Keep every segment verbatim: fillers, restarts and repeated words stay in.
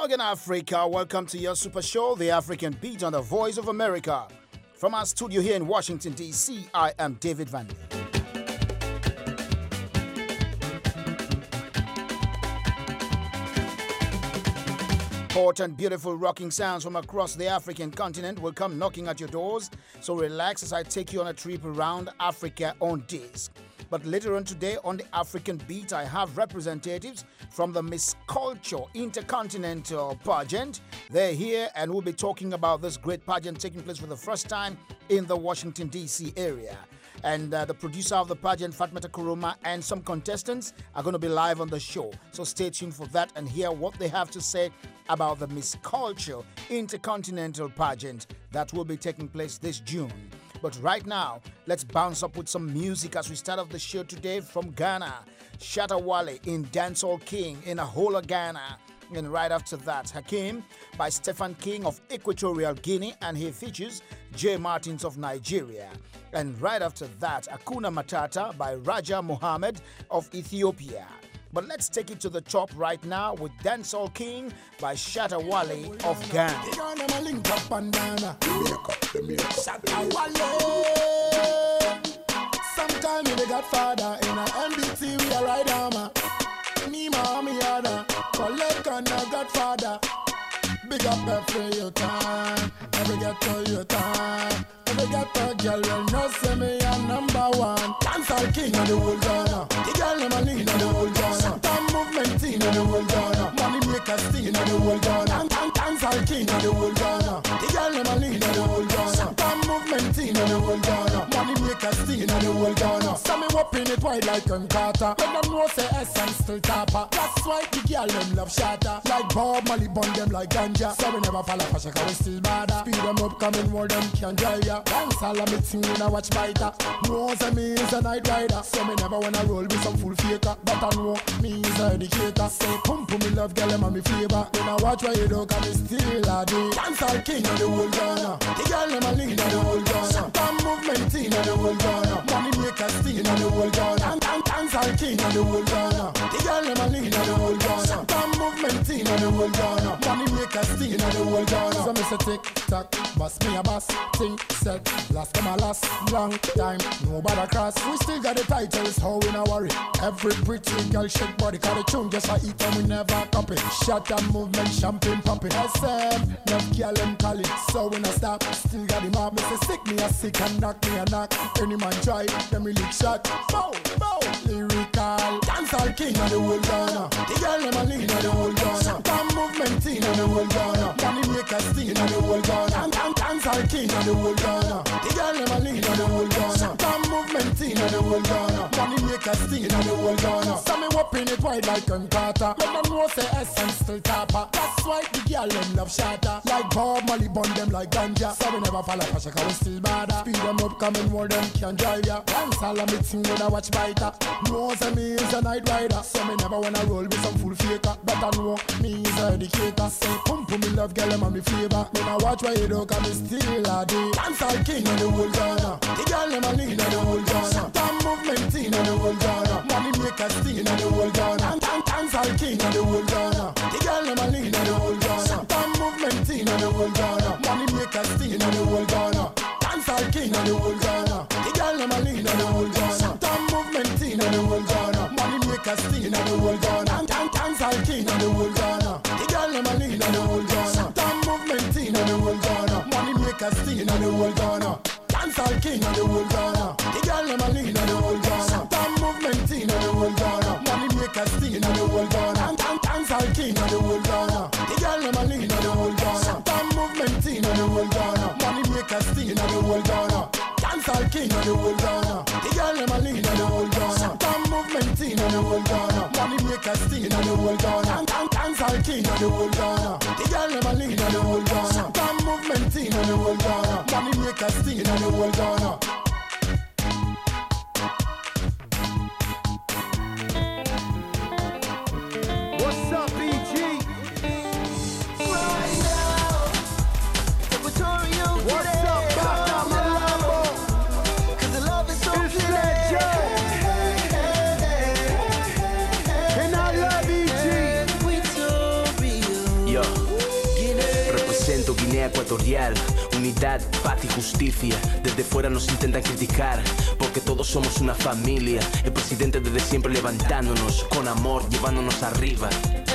Morgan Africa, welcome to your super show, The African Beat on the Voice of America. From our studio here in Washington, D C, I am David Van Lee. Hot and beautiful rocking sounds from across the African continent will come knocking at your doors, so relax as I take you on a trip around Africa on disc. But later on today on the African Beat, I have representatives from the Miss Culture Intercontinental Pageant. They're here and we'll be talking about this great pageant taking place for the first time in the Washington, D C area. And uh, the producer of the pageant, Fatmata Kuruma, and some contestants are going to be live on the show. So stay tuned for that and hear what they have to say about the Miss Culture Intercontinental Pageant that will be taking place this June. But right now, let's bounce up with some music as we start off the show today from Ghana. Shatta Wale in Dancehall King in Ahola, Ghana. And right after that, Hakim by Stephen King of Equatorial Guinea, and he features Jay Martins of Nigeria. And right after that, Akuna Matata by Raja Mohammed of Ethiopia. But let's take it to the top right now with Dancehall King by Shatta Wale of Ghana. Sometime in the Godfather in a M B T with a ride armor. Me, mommy, other, collect on a Godfather. Big up every your time, every get to your time. Every get to girl will know say me a number one. Dancehall King of the whole Ghana. The girl them a lean of the whole Ghana. Time movement team of the whole Ghana. Money maker steam of the whole Ghana. Dancehall King of the whole Ghana. The girl them a lean of the whole Ghana. Time movement team of the whole Ghana. Money maker steam of the whole Ghana. So me whopping it wide like a Carter. When them know say essence still tapper. That's why the girl them love shatter. Like Bob Marley bun them like ganja. So we never fall off a shaka, we still bad. Speed them up, coming more them can drive ya. Dance all of me thing when I watch biter. Knows that me is a night rider. So me never wanna roll with some full faker. But I know me is a educator. Say pump me love girl them and me flavor. When I watch where you do, cause me still a day. Dancehall King of the whole Ghana. The girl them a lean of the whole Ghana. Time movement team of the whole Ghana. Money maker steam of the whole Ghana. Dancehall King of the whole Ghana. The girl them a lean of the whole Ghana. Time movement team of the whole Ghana. Money maker steam of the whole Ghana. So me say tick tock, boss me a boss. Think set, last come a last. Long time, nobody cross. We still got the titles, how we not worry. Every pretty girl shake body, cause the tune just a eat and we never copy. Shot and movement, champagne popping. S M, love girl and call it, so we not stop. Still got him up, me say sick me a sick and knock me a knock. Any man try, them we lick shot. Bow, bow, lyrical. Dancehall King of the whole Ghana. The girl them a lean of the whole Ghana. Time movement team of the whole Ghana. Money maker steam of the whole Ghana. Dancehall King of the whole Ghana. The girl them a lean of the whole Ghana. Time movement team of the whole Ghana. Money maker steam of the whole Ghana. So me whopping it wide like a Carter. Let them know say essence still tapper. That's why the girl them love shatter. Like Bob Marley bun them like ganja. So we never fall off a shaka, we still bad. Speed them up, coming more them can drive ya. Dance all of me thing when I watch biter. Knows that me is a night rider. So me never wanna roll with some full faker. But I know me is a educator. Say pump me love girl them and me flavor. When I watch where you do, cause me still a day. Dancehall King of the whole Ghana. The girl them a lean of the whole Ghana. Time movement team of the whole Ghana. Money maker steam of the whole Ghana. Dancehall King of the whole Ghana. The girl them a lean of the whole Ghana. Time movement team of the whole Ghana. Money maker steam of the whole Ghana. Dancehall King of the whole Ghana. The girl them a lean of the whole Ghana. Time movement team of the whole Ghana. Money maker steam of the whole Ghana. Dancehall King of the whole Ghana. The girl them a lean of the whole Ghana. Time movement team of the whole Ghana. Money maker steam of the whole Ghana. Dancehall King of the whole Ghana. The girl them a lean of the whole Ghana. Time movement team of the whole Ghana. Money maker steam of the whole Ghana. Dancehall King of the whole Ghana. The girl them a lean of the whole Ghana. Time movement team of the whole Ghana. Money maker steam of the whole Ghana. Dancehall King of the whole Ghana. The girl them a lean of the whole Ghana. Time movement team of the whole Ghana. Money maker steam of the whole Ghana. Dancehall King of the whole Ghana. The girl them a lean of the whole Ghana. Time movement team of the whole Ghana. Money maker steam of the whole Ghana. What's up, E G? Right now, Equatorial Guinea. What's up, Papa Malabo? Cause the love is so it's clear. And I love E G. Yo. Guinea Ecuatorial, unidad, paz y justicia. Desde fuera nos intentan criticar, porque todos somos una familia. El presidente desde siempre levantándonos, con amor, llevándonos arriba.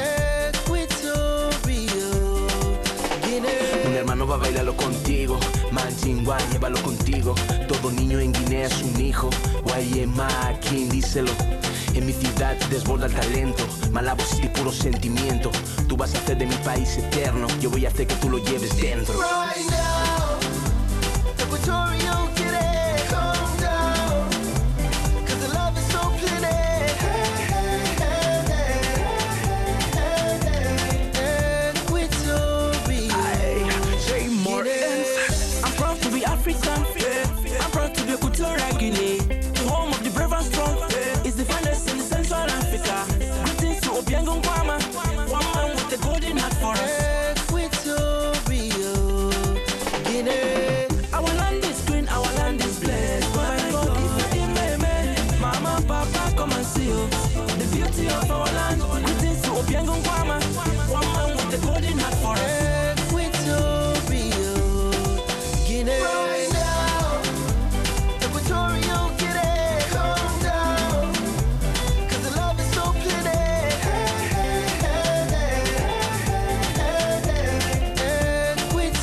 Un hermano va a bailarlo contigo, Manjingwa, llévalo contigo. Todo niño en Guinea es un hijo, Guayema, quien díselo. En mi ciudad desborda el talento, Malabo City puro sentimiento. Tú vas a hacer de mi país eterno, yo voy a hacer que tú lo lleves dentro. Right now, Equatorial Guinea, calm down, 'cause the love is so plenty. Hey, hey, hey, hey, hey, hey, Equatorial. Aye, Jay Morton. I'm proud to be African, I'm proud to be Equatorial Guinea, the home of the brave and strong. It's the finest in Central Africa. Greetings to Obiango Nkwama, one man with the golden heart for us. Equatorial Guinea. Our land is green, our land is blessed. My God, if you may, Mama, Papa, come and see you. The beauty of our land. Greetings to Obiango Nkwama, one man with the golden heart for us. Equatorial Guinea. Right now, Equatorial Guinea, calm down, 'cause the love is so plenty. Hey, hey, hey, hey, hey, hey,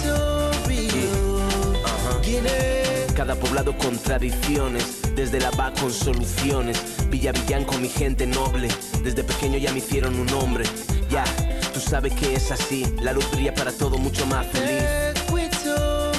Equatorial Guinea. Cada poblado con tradiciones, desde La Paz con soluciones. Villa Villán con mi gente noble, desde pequeño ya me hicieron un hombre. Ya, tú sabes que es así, la luz brilla para todo mucho más feliz. Equatorial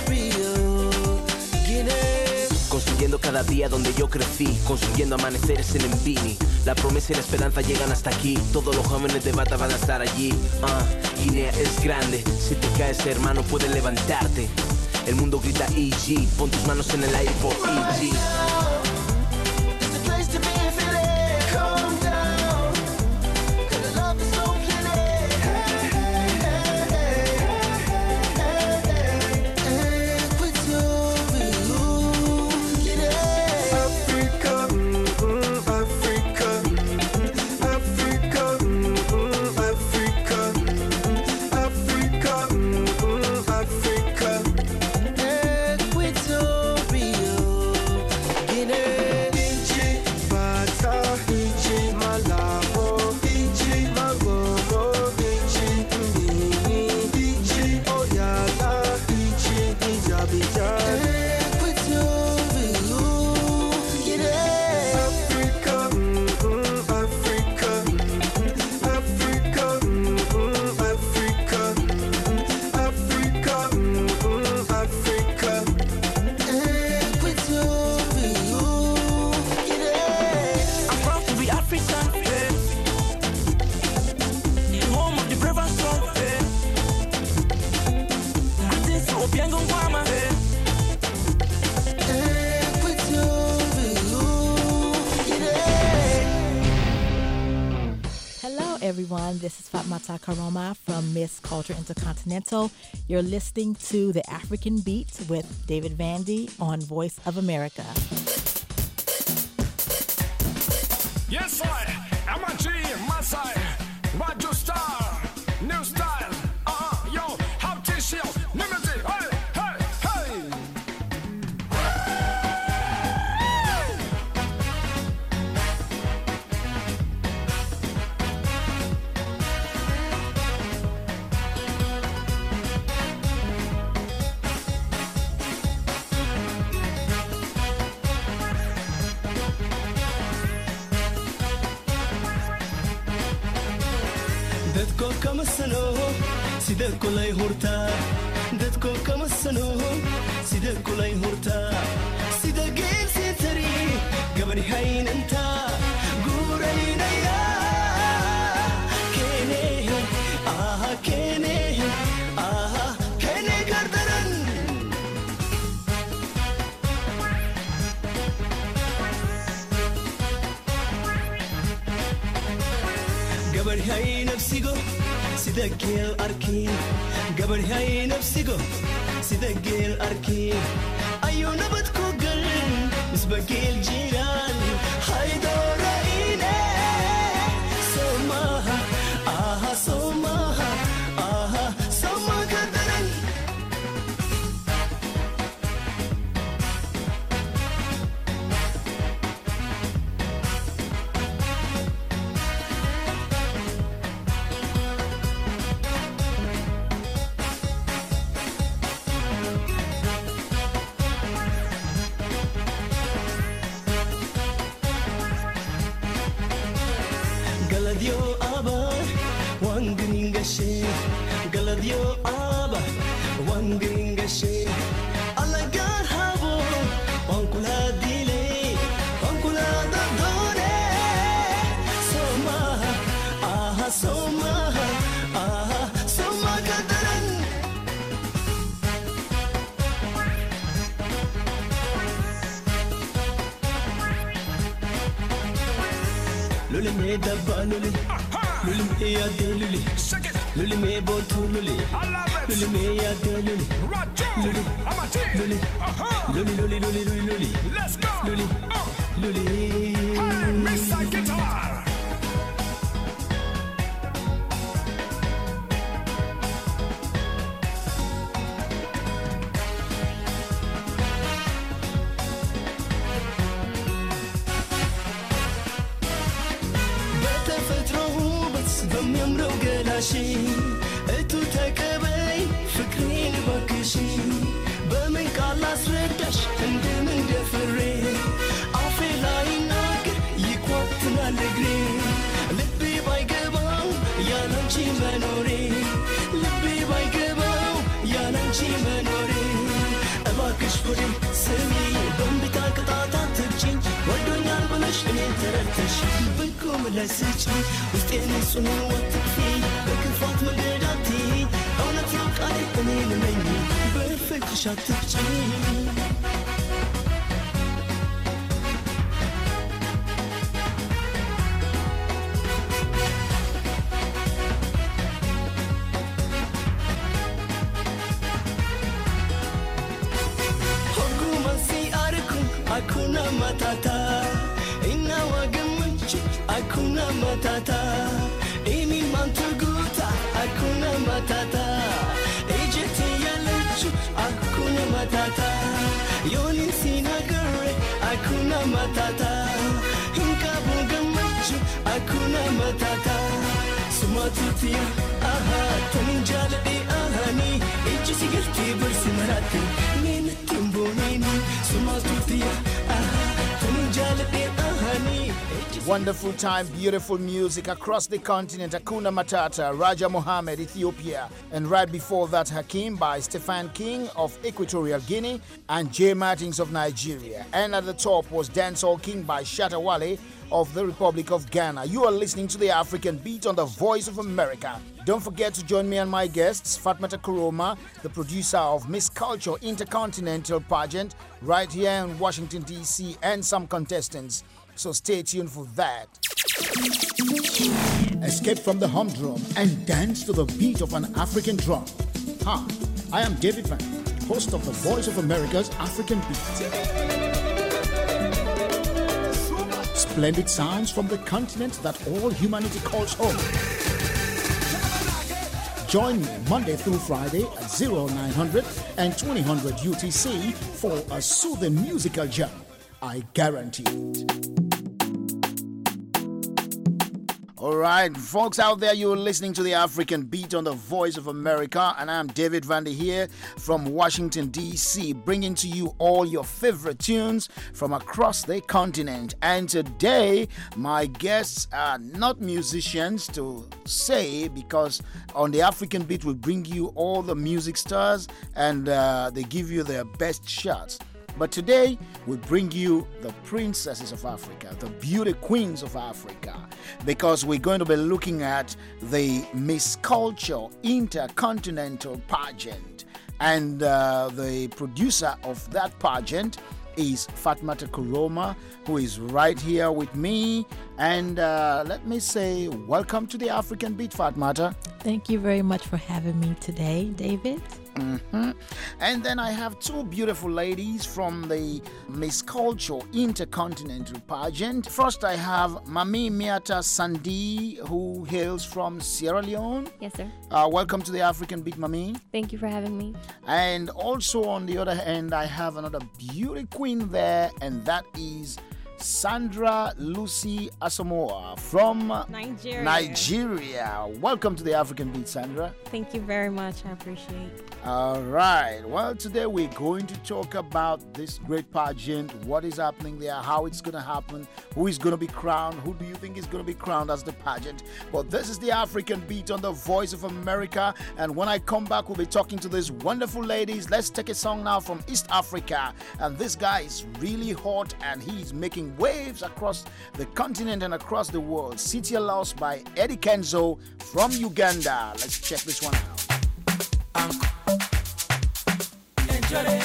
Guinea. Construyendo cada día donde yo crecí, construyendo amaneceres en Mbini. La promesa y la esperanza llegan hasta aquí, todos los jóvenes de Bata van a estar allí. Ah, Guinea es grande, si te caes hermano puedes levantarte. El mundo grita E G, pon tus manos en el aire por E G. It's the place to be if it ain't. Calm down, 'cause the love is so plenty. Hey, hey, hey, hey, hey, hey, Equatorial Guinea. Africa, mm, Africa, Africa, mm, Africa, Africa, mm, Africa. Equatorial Guinea. Iji Bata, Iji Malabo, Iji Magoro, Iji Mbini, Iji Oyala, Iji Ijabija. Equatorial Guinea. Africa, mm, Africa, Africa, mm, Africa, Africa, mm, Africa. Equatorial Guinea. I'm proud to be African, the home of the brave and strong. Greetings to Obiango Nkwama. Hello, everyone. This is Fatmata Karoma from Miss Culture Intercontinental. You're listening to The African Beat with David Vandy on Voice of America. Yes, I am a G, Masai, Radio Star, New Style, uh-huh, yo, how t-shirt, limited, hey, hey, hey. dadko kama sano sidee kulay hurtaa dadko kama sano sidee kulay hurtaa sida geesi tari gabadhi haynanta guuraynaya kene aha kene aha kene gardaran gabadhi hay nafsigo sida geel arkin gabadhi hay nafsigo sida geel arkin ayo nabad ku gal misba geel jiraan hay doorayne somaha aha somaha aha somaha gardaran Galadio Abba, one gringashe, Galadio Abba, one gringashe, Alagar Habo, Pankula Dile, Pankula Dore, Soma, Aha Soma, Aha Soma Kadaran. Luli me dabba luli, luli me ya de luli, luli me botu luli, luli me ya de luli, luli, luli, luli, luli, luli, luli, luli, Let's go. luli, luli. Hey, Mister Guitar. በተፈጥሮ ውበት በሚያምረው ገላሽ እቱ ተቀበይ ፍቅሬን ባክሽ በምን ቃል ላስረዳሽ እንደምን ደፍሬ አፌ ላይ ናገር ይኳትናል እግሬ ልቤ ባይገባው ያላንቺ መኖሬ ልቤ ባይገባው ያላንቺ መኖሬ እባክሽ ሆዴ ስሚ በእንቢታ ቅጣት አትግጪኝ ወዶኛል ብለሽ እኔን ተረድተሽ ብቁም ለስጪኝ ውስጤን ንጹህ ነው አትጥፊ በክፋት መንገድ አትሂጂ እውነት ነው ቃሌ እኔን እመኚ በፍቅርሽ አትግጪኝ Hakuna matata, inawagamuchi, hakuna matata. Emi mantuguta, hakuna matata. Ejeti yalechu, hakuna matata. Yonin sinagare, hakuna matata. Hinkabugamachu, hakuna matata. Sumatutia, aha, taninjalade ahani. Eji sigarti bursi marati, nene timbonini. Sumatutia, aha, taninjalade ahani. Wonderful time, beautiful music across the continent. Hakuna Matata, Raja Mohammed, Ethiopia. And right before that, Hakim by Stefan King of Equatorial Guinea and Jay Martins of Nigeria. And at the top was Dancehall King by Shatta Wale of the Republic of Ghana. You are listening to the African Beat on the Voice of America. Don't forget to join me and my guests, Fatmata Kuroma, the producer of Miss Culture Intercontinental Pageant, right here in Washington, D C, and some contestants. So stay tuned for that. Escape from the humdrum and dance to the beat of an African drum. Hi, I am David Van, host of the Voice of America's African Beat. Splendid sounds from the continent that all humanity calls home. Join me Monday through Friday at zero nine hundred and twenty hundred U T C for a soothing musical jam. I guarantee it. All right, folks out there, you're listening to the African Beat on the Voice of America, and I'm David Vandy here from Washington, D C, bringing to you all your favorite tunes from across the continent. And today, my guests are not musicians to say, because on the African Beat, we bring you all the music stars, and uh, they give you their best shots. But today, we bring you the princesses of Africa, the beauty queens of Africa, because we're going to be looking at the Miss Culture Intercontinental Pageant. And uh, the producer of that pageant is Fatmata Kuroma, who is right here with me. And uh, let me say, welcome to the African Beat, Fatmata. Thank you very much for having me today, David. Mm-hmm. And then I have two beautiful ladies from the Miss Culture Intercontinental Pageant. First, I have Mami Miata Sandi, who hails from Sierra Leone. Yes, sir. Uh, welcome to the African Beat, Mami. Thank you for having me. And also on the other hand, I have another beauty queen there, and that is Sandra Lucy Asamoah from Nigeria. Nigeria. Welcome to the African Beat, Sandra. Thank you very much. I appreciate it. All right. Well, today we're going to talk about this great pageant, what is happening there, how it's going to happen, who is going to be crowned, who do you think is going to be crowned as the pageant. But this is the African Beat on the Voice of America. And when I come back, we'll be talking to these wonderful ladies. Let's take a song now from East Africa. And this guy is really hot and he's making waves across the continent and across the world. City Lost by Eddie Kenzo from Uganda. Let's check this one out. Enjoy.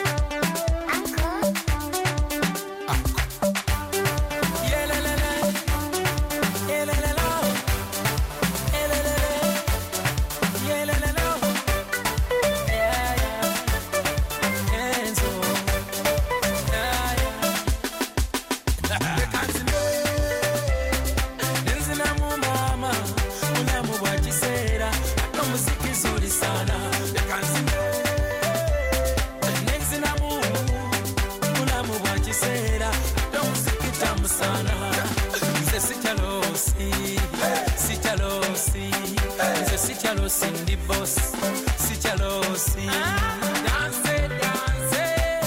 Cindy boss, si jalousy. Dance, dance.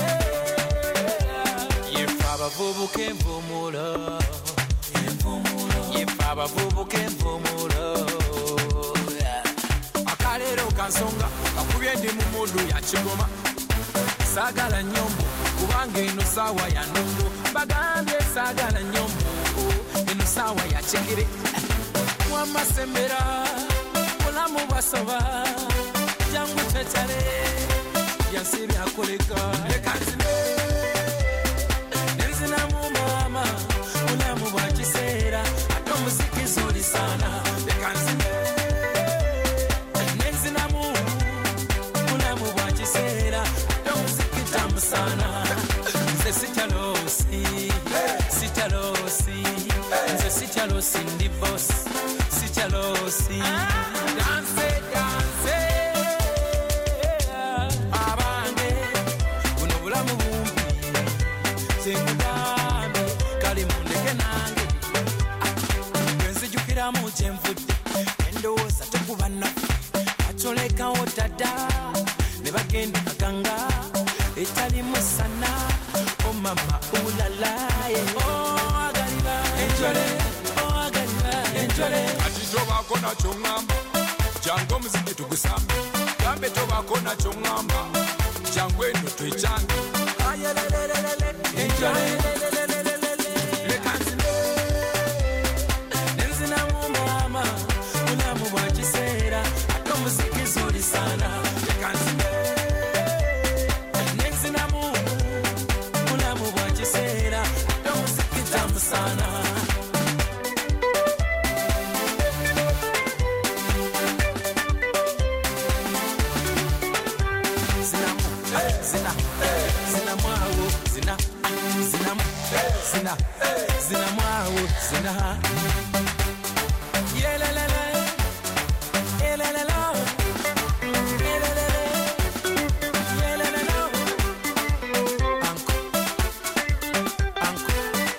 Yefaba vubu kemvumulo, yefaba vubu kemvumulo. Akalero kansonga, kakubye ndi mu mudu ya kigoma. Sagala nyombo, kubanga eno sawa ya nondo. Bagambye sagala nyombo, eno sawa ya chekere. Wamasembera. Mulamu basaba jangu tetale yansibi akoleka lekanzine nenzina mu mama mulamu bwa kisera atomuziki zuri sana lekanzine nenzina mu mulamu bwa kisera atomuziki tamu sana nze sitalosi sitalosi nze sitalosi ndi boss sitalosi. Dance, dance. Abange, kuno bulamu bumpi. Sengudambe, kali mundeke nange. Gwenzijukira mu kyenvudde. Endowooza tekuba naffe. Atolekawo dada. Ne bagenda kaganga. Etali musana. Oh mama, ulala. Oh agaliba. Enjole. Oh agaliba. Enjole. Ati tobako na chongamba. Jango muziki tugusambe gambe tobako na chongamba jango eno twechange ayelelelele enjoy lekanzine nenzina mu mama mulamu bwa kisera ato muziki zuri sana lekanzine nenzina mu mulamu bwa kisera ato muziki tamu sana. Zina, zina mwawo, zina. Yelelele, yelelele, yelelele, yelelele. Anko, anko,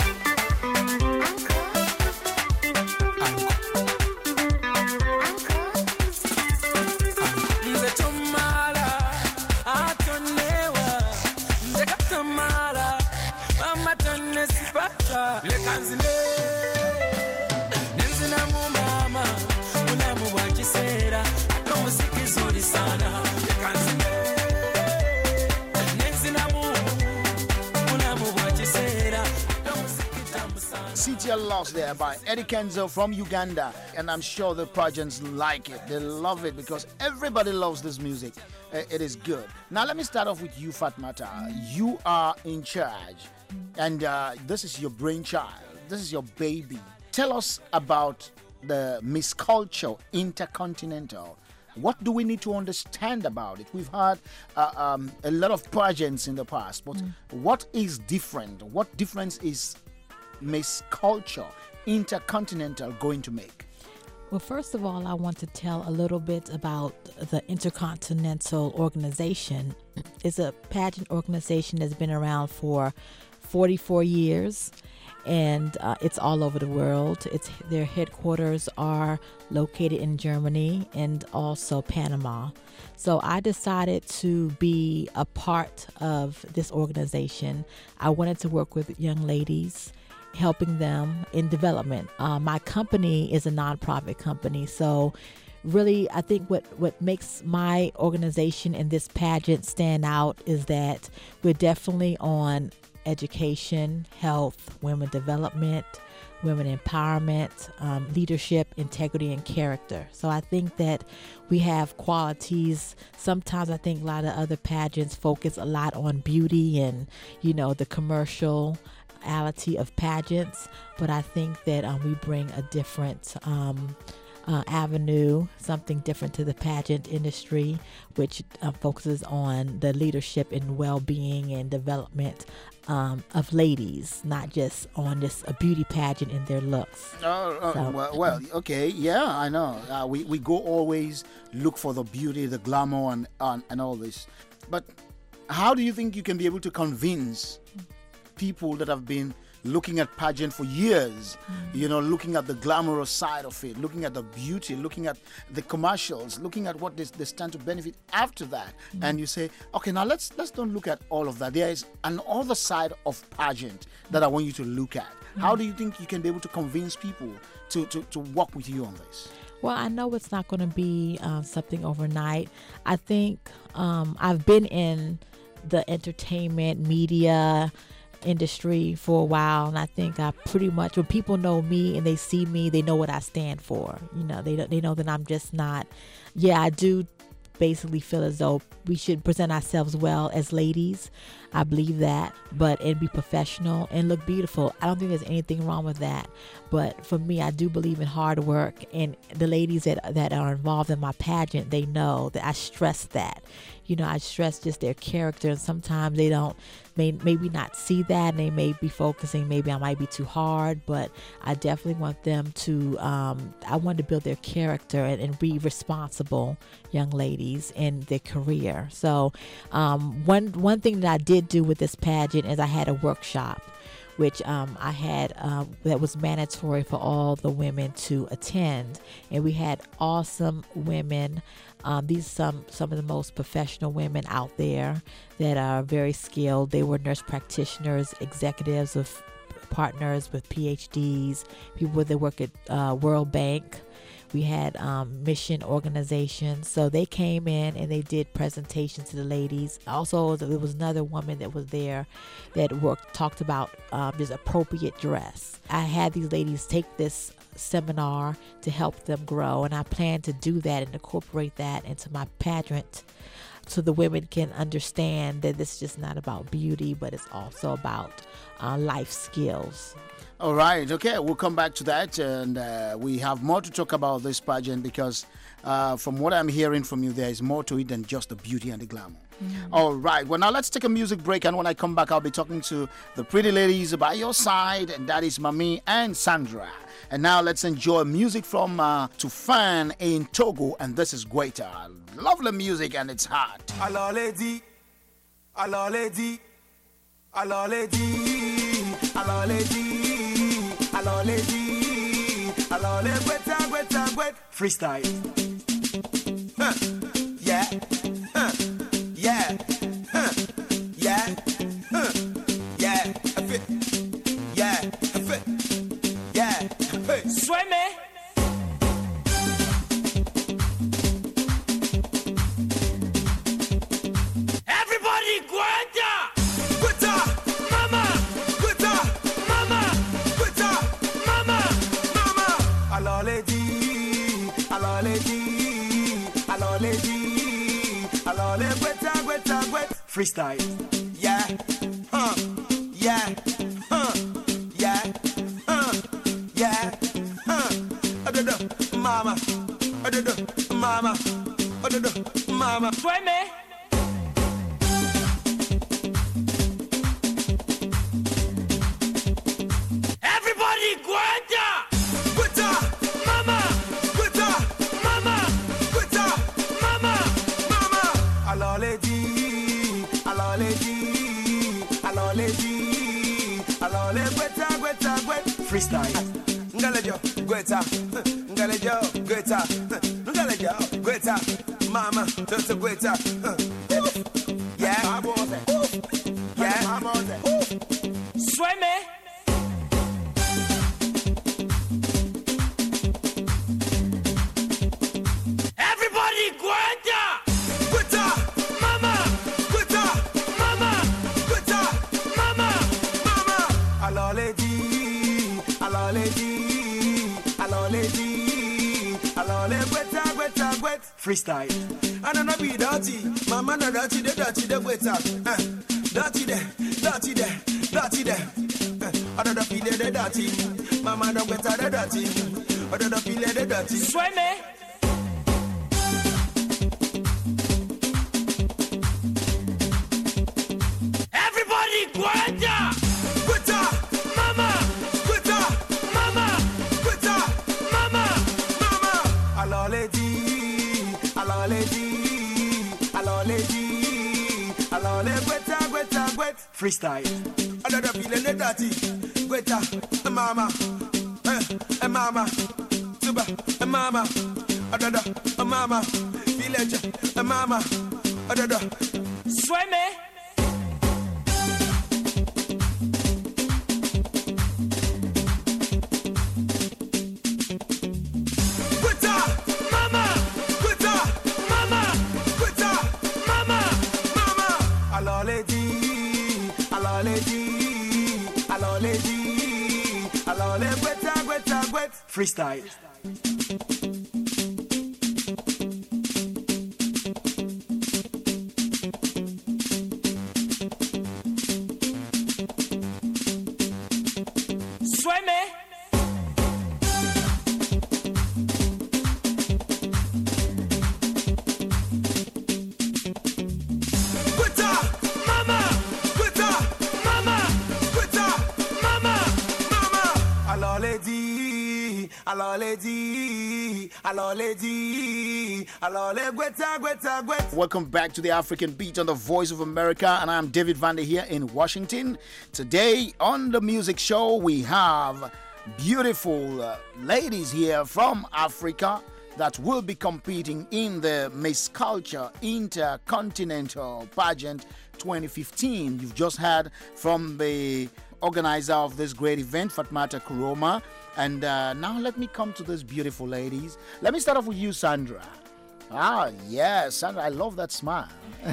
anko, anko. Nze tumala, atonewa, nze katamala, mama tone sipata. Lekanzine, nenzina mu mama, mulamu bwa kisera, atomuziki zuri sana. Lekanzine, nenzina mu mulamu bwa kisera, atomuziki tamu sana. City Lost there by Eddie Kenzo from Uganda, and I'm sure the pageants like it. They love it because everybody loves this music. Uh, it is good. Now let me start off with you, Fatmata. You are in charge, and uh, this is your brainchild. This is your baby. Tell us about the Miss Culture Intercontinental. What do we need to understand about it? We've had uh, um, a lot of pageants in the past, but mm. what is different? What difference is Miss Culture Intercontinental going to make? Well, first of all, I want to tell a little bit about the Intercontinental Organization. It's a pageant organization that's been around for forty-four years, and uh, it's all over the world. It's their headquarters are located in Germany and also Panama. So I decided to be a part of this organization. I wanted to work with young ladies, helping them in development. Uh, my company is a nonprofit company, so really I think what, what makes my organization and this pageant stand out is that we're definitely on education, health, women development, women empowerment, um, leadership, integrity, and character. So I think that we have qualities. Sometimes I think a lot of other pageants focus a lot on beauty and, you know, the commerciality of pageants, but I think that um, we bring a different um, Uh, avenue, something different to the pageant industry, which uh, focuses on the leadership and well-being and development um, of ladies, not just on this a beauty pageant in their looks. Oh, oh, So- well, well, okay, yeah, I know. Uh, we, we go always look for the beauty, the glamour, and, and, and all this. But how do you think you can be able to convince people that have been looking at pageant for years, you know, looking at the glamorous side of it, looking at the beauty, looking at the commercials, looking at what they, they stand to benefit after that, and you say, okay, now let's let's don't look at all of that. There is an other side of pageant that I want you to look at. How do you think you can be able to convince people to to, to work with you on this? Well, I know it's not going to be uh, something overnight. I think um, I've been in the entertainment media industry for a while, and I think I pretty much, when people know me and they see me, they know what I stand for. You know, they they know that I'm just not. Yeah, I do basically feel as though we should present ourselves well as ladies. I believe that, but and be professional and look beautiful. I don't think there's anything wrong with that. But for me, I do believe in hard work, and the ladies that that are involved in my pageant, they know that I stress that. You know, I stress just their character, and sometimes they don't, may maybe not see that, and they may be focusing, maybe I might be too hard, but I definitely want them to, um, I want to build their character and, and be responsible young ladies in their career. So um, one one thing that I did do with this pageant is I had a workshop, which um, I had uh, that was mandatory for all the women to attend, and we had awesome women. Um, these some some of the most professional women out there that are very skilled. They were nurse practitioners, executives of partners with P H Ds, people that work at uh, World Bank. We had um, mission organizations. So they came in and they did presentations to the ladies. Also, there was another woman that was there that worked, talked about um, this appropriate dress. I had these ladies take this seminar to help them grow, and I plan to do that and incorporate that into my pageant, so the women can understand that this is just not about beauty, but it's also about uh, life skills. All right, okay, we'll come back to that, and uh, we have more to talk about this pageant, because uh, from what I'm hearing from you, there is more to it than just the beauty and the glamour. Mm-hmm. All right, well, now let's take a music break, and when I come back, I'll be talking to the pretty ladies by your side, and that is Mami and Sandra. And now let's enjoy music from uh, Tufan in Togo, and this is Guaita. Lovely music, and it's hot. Alors lady, alors lady, alors lady, alors lady, alors lady, alors lady, Guaita, Guaita, Guaita, freestyle. Huh. Yeah, huh. Yeah, huh. Yeah, huh. Yeah, I fit. Yeah, I fit. Yeah, hey. Sueme. Everybody, Guanta! Guaita, Mama! Guaita, Mama! Guaita, Mama! mama. Alors lady, alors lady, alors lady, alors les Guaita, Guaita, Guaita, freestyle. Yeah, huh, yeah, huh, yeah, huh, yeah, huh. Adodo, mama, adodo, mama, adodo, mama. Sueme. Everybody, Guanta! Guaita, Mama! Guaita, Mama! Guaita, Mama! mama. Alors lady, alors lady, alors lady, alors les Guaita, Guaita. gweta, gwet. Freestyle. Ngalejo, gweta. Ngalejo, gweta. Ngalejo, gweta. Mama, just a gweta. Yeah. Yeah. Sweme. Everybody, gweta. Gweta. Mama. Gweta. Mama. Gweta. Mama. Mama. Aloledi. Aloledi. Aloledi. Alole gweta, gweta, gwet. Freestyle. I don't know be dirty. Mama no dirty, the dirty, the gweta. Uh, dirty there, dirty there, dirty there. Uh, I don't know feel the dirty. Mama no gweta, the dirty. I don't know feel the dirty. Sweme. Everybody, gweta. Gweta. Mama. Gweta. Mama. Gweta. Mama. Mama. Aloledi. Aloledi. Aloledi. Alole gweta, gweta, gwet. Freestyle. I don't know feel the dirty. Gweta. Mama. Eh, eh, mama. Tuba. Eh, mama. I don't know. Eh, mama. Village. Eh, mama. I don't know. Sweme. Gweta. Mama. Gweta. Mama. Gweta. Mama. Mama. Aloledi. Aloledi. Aloledi. Alole gweta, gweta, gwet. Freestyle. Sweme. Gweta. Mama. Gweta. Mama. Gweta. Mama. Mama. Aloledi. Aloledi. Aloledi. Alole gweta, gweta, gwet. Welcome back to the African Beat on the Voice of America, and I'm David Vander here in Washington. Today on the music show, we have beautiful uh, ladies here from Africa that will be competing in the Miss Culture Intercontinental Pageant twenty fifteen. You've just heard from the organizer of this great event, Fatmata Kuroma. And uh, now let me come to these beautiful ladies. Let me start off with you, Sandra. Ah, yes, Sandra, I love that smile.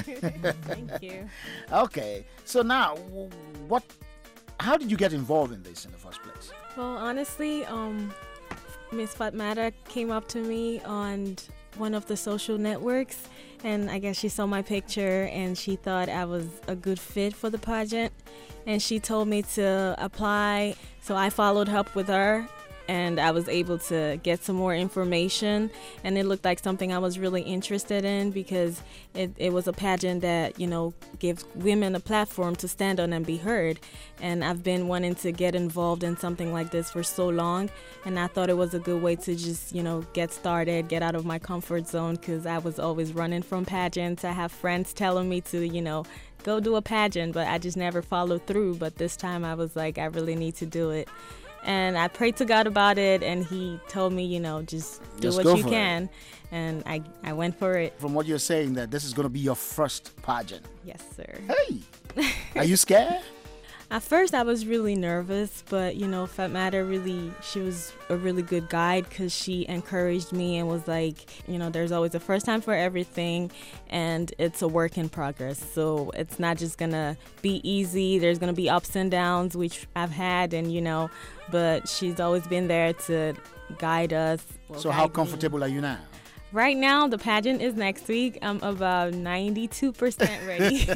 Thank you. Okay, so now, what? How did you get involved in this in the first place? Well, honestly, um, Miss Fatmata came up to me on one of the social networks, and I guess she saw my picture and she thought I was a good fit for the pageant, and she told me to apply. So I followed up with her, and I was able to get some more information, and it looked like something I was really interested in because it, it was a pageant that, you know, gives women a platform to stand on and be heard. And I've been wanting to get involved in something like this for so long, and I thought it was a good way to just, you know, get started, get out of my comfort zone, because I was always running from pageants. I have friends telling me to, you know, go do a pageant, but I just never followed through. But this time I was like, I really need to do it. And I prayed to God about it, and he told me, you know, just do Just what go you for can. it. And I, I went for it. From what you're saying, that this is going to be your first pageant. Yes, sir. Hey, are you scared? At first, I was really nervous, but, you know, Fatmata really, she was a really good guide because she encouraged me and was like, you know, there's always a first time for everything, and it's a work in progress. So it's not just going to be easy. There's going to be ups and downs, which I've had, and, you know, but she's always been there to guide us. Well, So how guide me. comfortable are you now? Right now, the pageant is next week. I'm about ninety-two percent ready.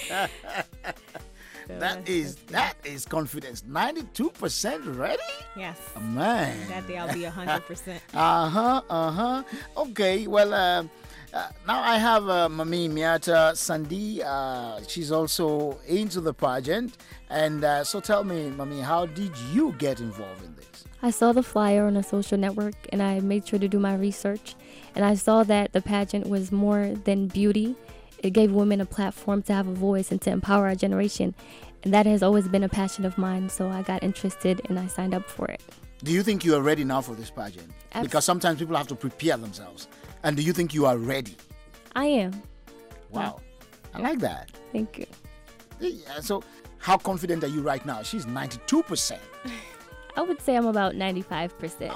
So That that's is just- that is confidence. ninety-two percent ready? Yes. Man. That day I'll be one hundred percent. Uh-huh, uh-huh. Okay, well, uh, uh, now I have uh, Mami Miata Sandi. Uh, she's also into the pageant. And uh, so tell me, Mami, how did you get involved in this? I saw the flyer on a social network, and I made sure to do my research. And I saw that the pageant was more than beauty. it gave women a platform to have a voice and to empower our generation. And that has always been a passion of mine, so I got interested and I signed up for it. Do you think you are ready now for this pageant? Abs- Because sometimes people have to prepare themselves. And do you think you are ready? I am. Wow. I like that. Thank you. Yeah, so how confident are you right now? She's ninety-two percent. I would say I'm about ninety-five percent.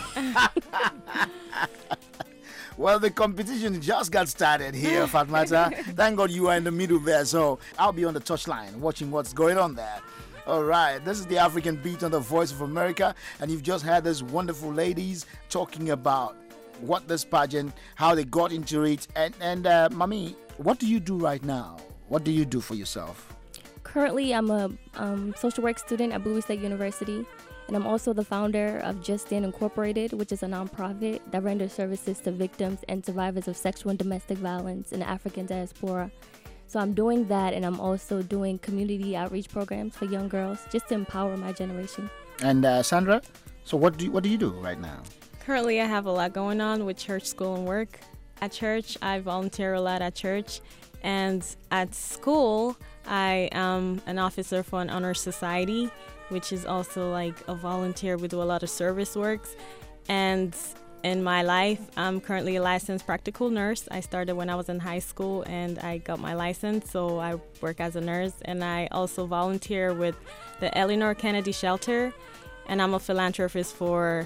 Well, the competition just got started here, Fatmata. Thank God you are in the middle there. So I'll be on the touchline watching what's going on there. All right, this is the African Beat on the Voice of America. And you've just had these wonderful ladies talking about what this pageant, how they got into it. And, and uh, Mami, what do you do right now? What do you do for yourself? Currently, I'm a um, social work student at Bowie State University. And I'm also the founder of Just Stand Incorporated, which is a nonprofit that renders services to victims and survivors of sexual and domestic violence in the African diaspora. So I'm doing that, and I'm also doing community outreach programs for young girls just to empower my generation. And uh, Sandra, so what do you, what do you do right now? Currently, I have a lot going on with church, school, and work. At church, I volunteer a lot at church. And at school, I am an officer for an honor society, which is also like a volunteer. We do a lot of service works. And in my life, I'm currently a licensed practical nurse. I started when I was in high school and I got my license, so I work as a nurse. And I also volunteer with the Eleanor Kennedy Shelter, and I'm a philanthropist for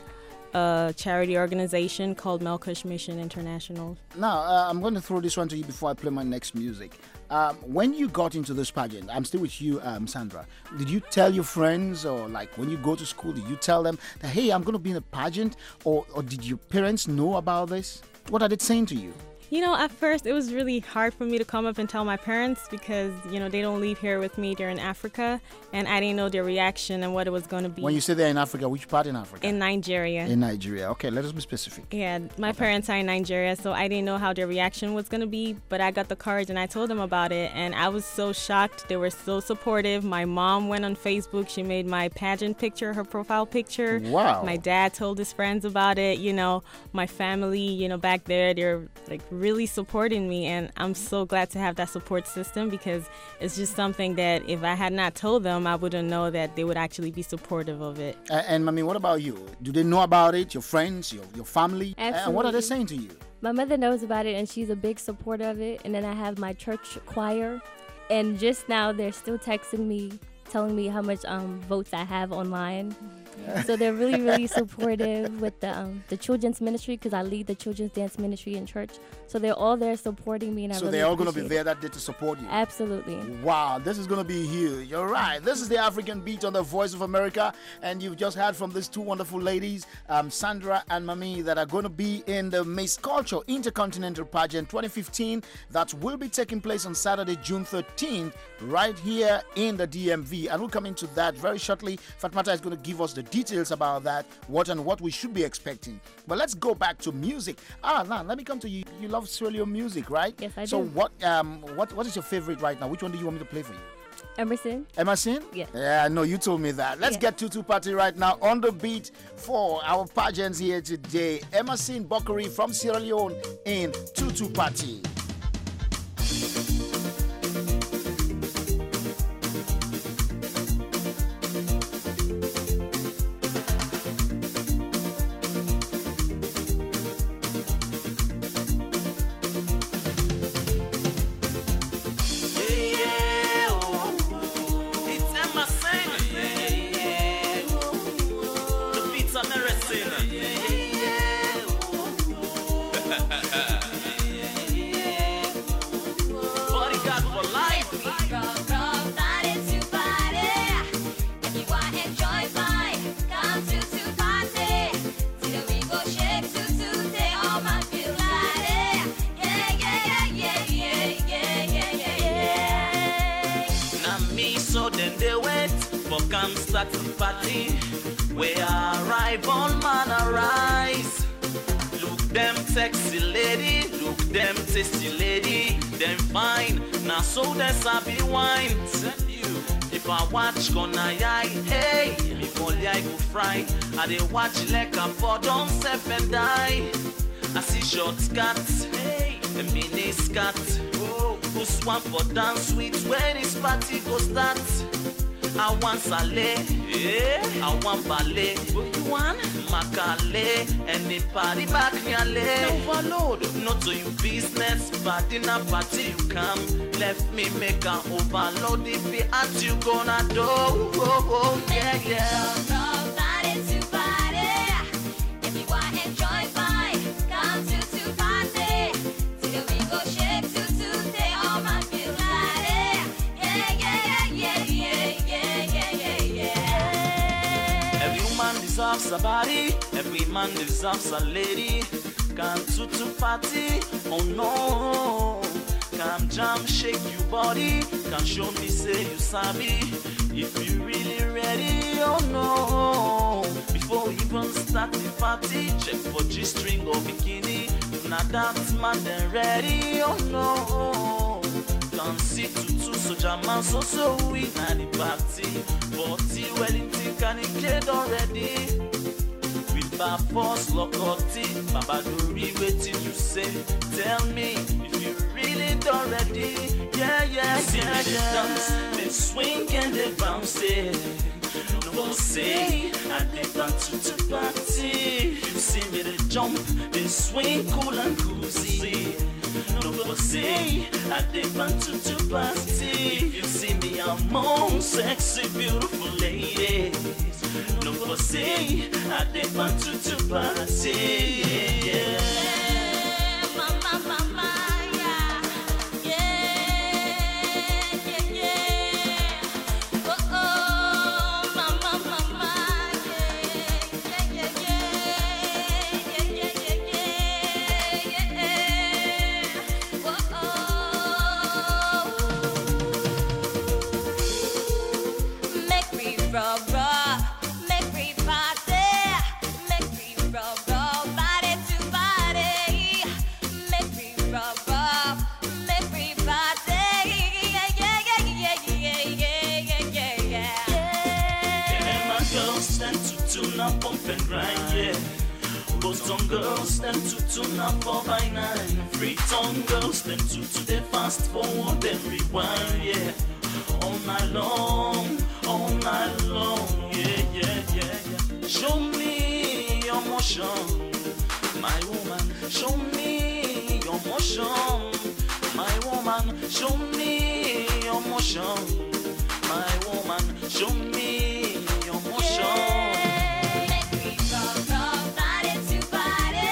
a charity organization called Melkush Mission International. Now, uh, I'm going to throw this one to you before I play my next music. Um, when you got into this pageant, I'm still with you, um, Sandra. Did you tell your friends, or like when you go to school, did you tell them that, hey, I'm going to be in a pageant? Or, or did your parents know about this? What are they saying to you? You know, at first it was really hard for me to come up and tell my parents because, you know, they don't live here with me. They're in Africa, and I didn't know their reaction and what it was going to be. When you say they're in Africa, which part in Africa? In Nigeria. In Nigeria. Okay, let us be specific. Yeah, my okay. parents are in Nigeria, so I didn't know how their reaction was going to be, but I got the courage and I told them about it, and I was so shocked. They were so supportive. My mom went on Facebook. She made my pageant picture her profile picture. Wow. My dad told his friends about it. You know, my family, you know, back there, they're like really supporting me, and I'm so glad to have that support system because it's just something that if I had not told them, I wouldn't know that they would actually be supportive of it. Uh, and Mami, what about you? Do they know about it? Your friends, your, your family? Absolutely. And what are they saying to you? My mother knows about it, and she's a big supporter of it. And then I have my church choir, and just now they're still texting me, telling me how much um, votes I have online. So they're really, really supportive with the um, the children's ministry because I lead the children's dance ministry in church. So they're all there supporting me. And I so really they're all going to be appreciate there it. that day to support you? Absolutely. Wow, this is going to be huge. You're right. This is the African Beat on the Voice of America. And you've just heard from these two wonderful ladies, um, Sandra and Mami, that are going to be in the Miss Culture Intercontinental Pageant twenty fifteen that will be taking place on Saturday, June thirteenth, right here in the D M V. And we'll come into that very shortly. Fatmata is going to give us the details about that, what and what we should be expecting. But let's go back to music. Ah, now let me come to you. You love Sierra Leone music, right? Yes, I so do. So what um what what is your favorite right now? Which one do you want me to play for you? Emerson. Emerson? Yes. Yeah, I know you told me that. Let's Yeah. get Tutu Party right now on the beat for our pageants here today. Emerson Bokari from Sierra Leone in Tutu Party. Come start the party. We arrive on man arise. Look them sexy lady, look them tasty lady. Them fine, now so there's happy wine. If I watch gonna eye, hey, before I go fry. I dey watch like a for don't step and die. I see short skirts, hey, a mini skirt. Oh, choose one for dance with when this party go start. I want Saleh, yeah. I want ballet. What you want? Makale, and the party back nyale. Overload, not to you business, but in a party you come. Left me make a overload. If you at you gonna do, oh, oh, yeah, yeah. From body to body, if you want enjoy fine, come to to party. Till we go shake to to stay all my feel like it. Yeah, yeah, yeah, yeah, yeah, yeah, yeah, yeah. Every woman deserves a body, every man deserves a lady. Come to to party, oh no. Come jam, shake your body. Come show me, say you sabi. If you really ready, oh no. Before we even start the party, check for G-string or bikini. Now that's man then ready, oh no. Come see tutu, so jam so so we na the party. Forty Wellington can it get already. With Babos, Lokoti, Babadori, waiting you say. Tell me if you really done ready. Yeah, yeah, see yeah, yeah. Dance, they swing and they bounce it. No say, I did want to to party. You see me they jump, they swing cool and cozy. No say, I did want to to party. You see me among sexy beautiful ladies. No say, I did want to to party. Yeah. Mama, mama, yeah, yeah, yeah, yeah. Oh, oh, mama, mama, yeah, yeah, yeah, yeah, yeah, yeah, yeah, yeah. Oh, oh. Make me rub, rub, make me party, make me rub, rub, body to body, make me rub, rub, make me party, yeah, yeah, yeah, yeah, yeah, yeah, yeah, yeah, yeah. Yeah, my girls stand to tune up, bump and grind, yeah. Boston girls stand to tune up four by nine. Freetown girls stand to to they fast forward and rewind, yeah. All night long, all night long, yeah, yeah, yeah, yeah. Show me your motion, my woman. Show me your motion, my woman. Show me your motion, my woman. Show me your motion. Make me rub, rub, body to body.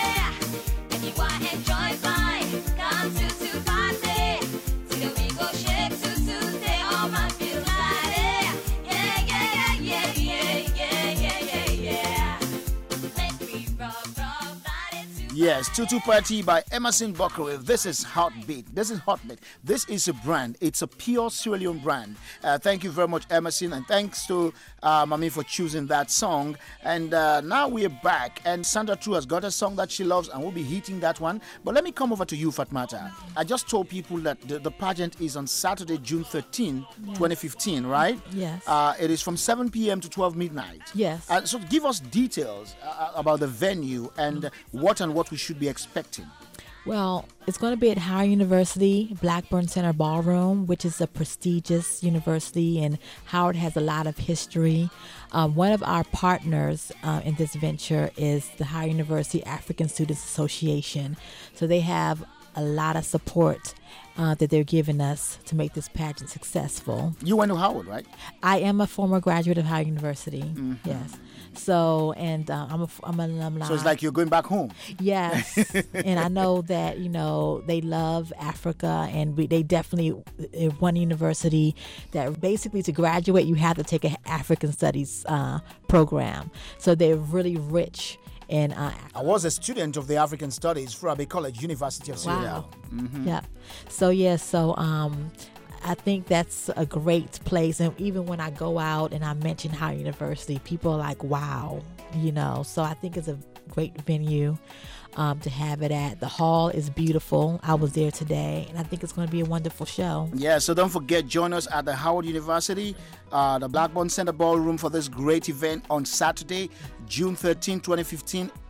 If you want enjoy fine, come to to party. Till we go shake to to stay all my feel like it. Yeah, yeah, yeah, yeah, yeah, yeah, yeah, yeah. Make me rub, rub, body to Yes, Tutu Party by Emerson Buckery. This is Heartbeat. This is Heartbeat. This is a brand. It's a pure Sierra Leone brand. Uh, thank you very much, Emerson, and thanks to uh, Mami for choosing that song. And uh, now we're back, and Sandra True has got a song that she loves, and we'll be hitting that one. But let me come over to you, Fatmata. I just told people that the, the pageant is on Saturday, June thirteenth, Yes. twenty fifteen, right? Yes. Uh, it is from seven p.m. to twelve midnight. Yes. Uh, so give us details uh, about the venue and what and what we should be expecting. Well, it's going to be at Howard University, Blackburn Center Ballroom, which is a prestigious university, and Howard has a lot of history. Um, one of our partners uh, in this venture is the Howard University African Students Association. So they have a lot of support uh, that they're giving us to make this pageant successful. You went to Howard, right? I am a former graduate of Howard University. Mhm. Yes. So, and uh, I'm, a, I'm an alumni. So it's like you're going back home. Yes. And I know that, you know, they love Africa, and we, they definitely, uh, one university that basically to graduate, you have to take an African studies uh, program. So they're really rich in uh, I was a student of the African Studies for Abbey College, University of Sierra Wow. Leone. Mhm. Yeah. So, yeah, so um, I think that's a great place. And even when I go out and I mention Howard University, people are like, wow, you know. So I think it's a great venue um, to have it at. The hall is beautiful. I was there today, and I think it's going to be a wonderful show. Yeah, so don't forget, join us at the Howard University, uh, the Blackburn Center Ballroom for this great event on Saturday, June thirteenth, twenty fifteen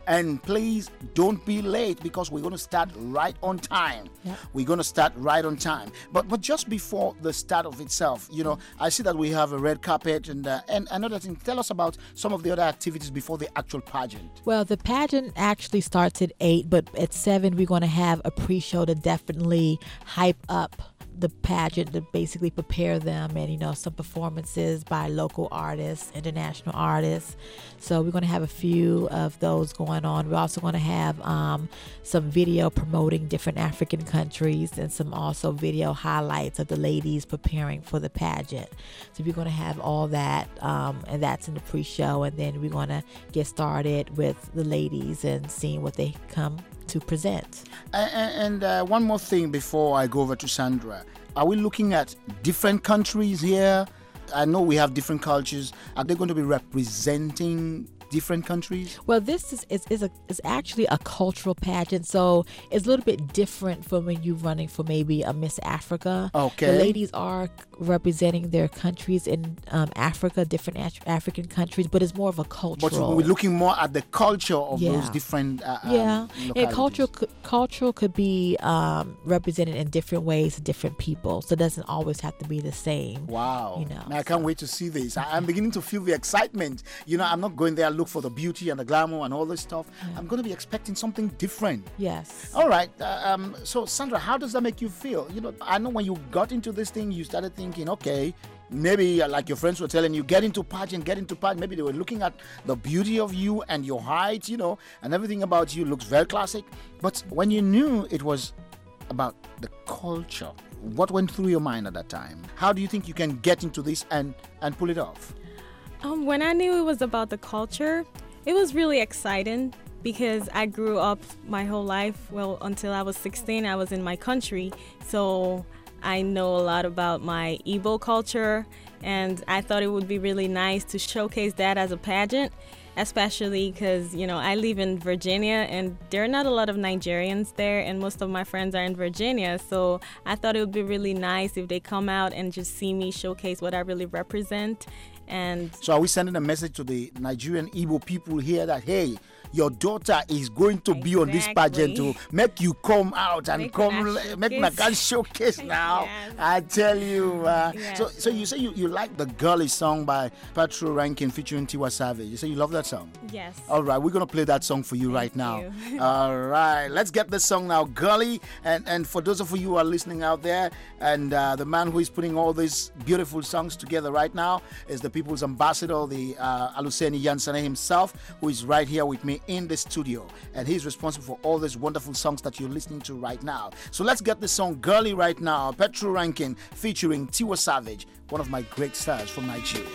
And please don't be late because we're going to start right on time. Yep. We're going to start right on time. But but just before the start of itself, you know, I see that we have a red carpet and uh, and another thing. Tell us about some of the other activities before the actual pageant. Well, the pageant actually starts at eight, but at seven we're going to have a pre-show to definitely hype up the pageant, to basically prepare them, and you know, some performances by local artists, international artists. So we're going to have a few of those going on. We're also going to have um, some video promoting different African countries and some also video highlights of the ladies preparing for the pageant. So we're going to have all that, um, and that's in the pre-show, and then we're going to get started with the ladies and seeing what they come to present. And, and uh, one more thing before I go over to Sandra. Are we looking at different countries here? I know we have different cultures. Are they going to be representing different countries? Well, this is is, is, a, is actually a cultural pageant, so it's a little bit different from when you're running for maybe a Miss Africa. Okay. The ladies are representing their countries in um, Africa, different Af- African countries, but it's more of a cultural. But we're looking more at the culture of Yeah. those different uh, yeah, um, and localities. cultural could, cultural could be um, represented in different ways to different people, so it doesn't always have to be the same. Wow. You know, Now, I can't wait to see this. I, I'm beginning to feel the excitement. You know, I'm not going there look for the beauty and the glamour and all this stuff. I'm going to be expecting something different. Yes. All right. Uh, um, so, Sandra, how does that make you feel? You know, I know when you got into this thing, you started thinking, okay, maybe uh, like your friends were telling you, get into pageant, get into pageant. Maybe they were looking at the beauty of you and your height, you know, and everything about you looks very classic. But when you knew it was about the culture, what went through your mind at that time? How do you think you can get into this and, and pull it off? Um, when I knew it was about the culture, it was really exciting because I grew up my whole life. Well, until I was sixteen, I was in my country. So I know a lot about my Igbo culture, and I thought it would be really nice to showcase that as a pageant, especially because, you know, I live in Virginia and there are not a lot of Nigerians there, and most of my friends are in Virginia. So I thought it would be really nice if they come out and just see me showcase what I really represent. And so are we sending a message to the Nigerian Igbo people here that, hey, your daughter is going to be on this pageant to make you come out and Make come una make a can showcase now. Yes. I tell you. Uh, Yes. So so you say you, you like the girly song by Petro Rankin featuring Tiwa Savage. You say you love that song? Yes. All right, we're going to play that song for you right now. you. All right, let's get this song now, Girly. And and for those of you who are listening out there, and uh, the man who is putting all these beautiful songs together right now is the People's Ambassador, the uh, Aluseni Yansane himself, who is right here with me in the studio. And he's responsible for all these wonderful songs that you're listening to right now. So let's get this song, Girly, right now. Petro Rankin featuring Tiwa Savage, one of my great stars from Nigeria.